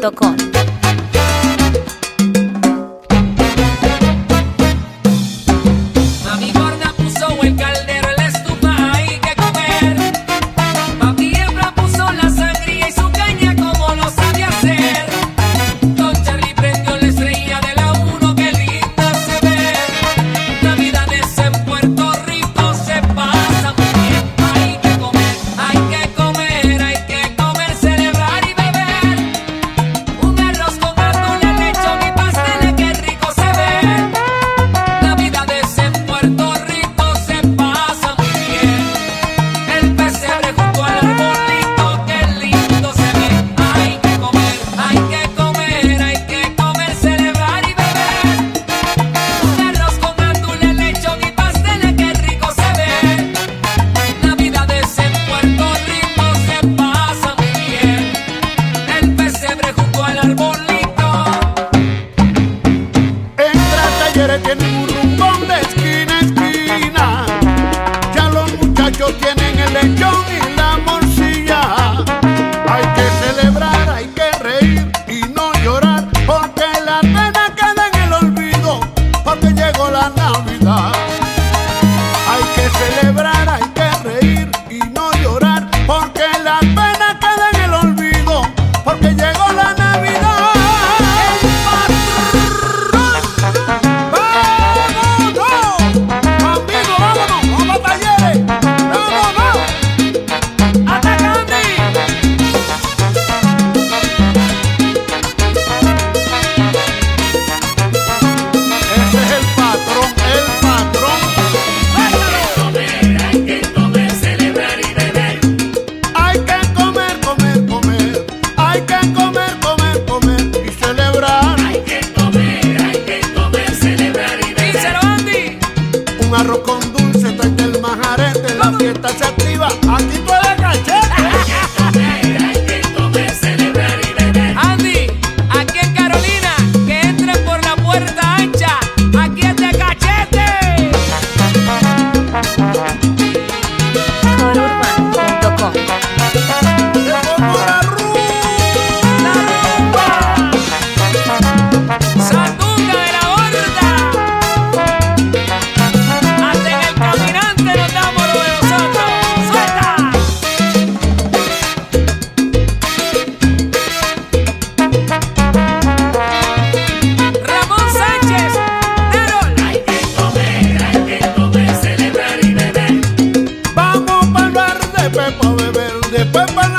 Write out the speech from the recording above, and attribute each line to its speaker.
Speaker 1: RamonSanchez.com.
Speaker 2: Mami gorda puso el caldero en la estufa, hay que comer. Papi hembra puso la sangría y su caña como lo sabía hacer. Don Charlie prendió la estrella de la 1, que linda se ve. Navidades en Puerto Rico se pasa muy bien. Hay que comer, hay que comer, hay que comer, celebrar y beber. Un arroz con atún, lechón y pasteles, qué rico se ve. Navidades en Puerto Rico se pasa muy bien. El pesebre junto al arbolito, qué lindo se ve. Hay que comer, hay que comer, hay que comer, celebrar y beber. Un arroz con atún, lechón y pasteles, qué rico se ve. Navidades en Puerto Rico se pasa muy bien. El pesebre junto al arbolito.
Speaker 3: Entra a Talleres, tienen un rumbón de esquina a esquina. Ya los muchachos tienen el lechón y la morcilla. Hay que celebrar, hay que reír y no llorar, porque la pena queda en el olvido, porque llegó la Navidad. Hay que celebrar, hay que reír y no llorar, porque la pena queda en el olvido, porque llegó la Navidad. Ese es el patrón, el patrón.
Speaker 4: Hay que comer, celebrar y beber.
Speaker 3: Hay que comer, comer, comer. Hay que comer, comer, comer y celebrar.
Speaker 4: Hay que comer, celebrar y beber.
Speaker 2: Díselo, Andy.
Speaker 3: Un arroz con dulce, trae el majarete, la fiesta se activa. Aquí tú eres cachete.
Speaker 4: Hay que comer, celebrar y beber.
Speaker 2: Andy, aquí en Carolina, que entren por la puerta ancha. Aquí es de cachete.
Speaker 1: Corurban.com.
Speaker 3: Le pongo la rumba.
Speaker 2: La rumba. Sandunga de la horda. Hasta en el caminante nos damos lo de nosotros. ¡Suelta! Ramón Sánchez, Nerol.
Speaker 4: Hay que comer, celebrar y beber.
Speaker 3: Vamos para el bar de Pepa a beber, después para